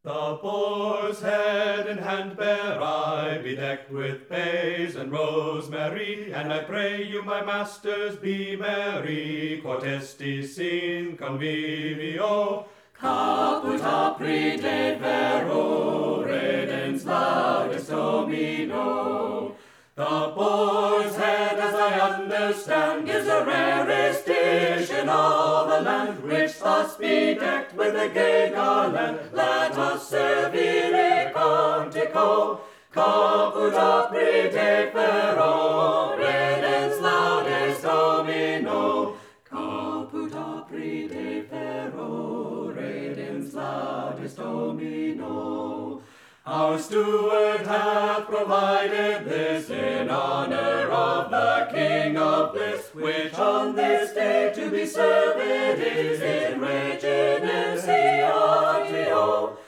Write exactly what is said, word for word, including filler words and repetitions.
The boar's head and hand bear I, bedecked with bays and rosemary, and I pray you, my masters, be merry. Quod estis in convivio, caput apri de vero, redens laudes Domino. The boar's head, as I understand, is the rarest dish in all the land, which thus bedecked with a gay garland, let us servire cantico. Caput apri de vero, redens laudes Domino. Caput apri de vero, redens laudes Domino. Our steward hath provided this in honor of the King of bliss, which on this day to be served is in Reginem Seatio.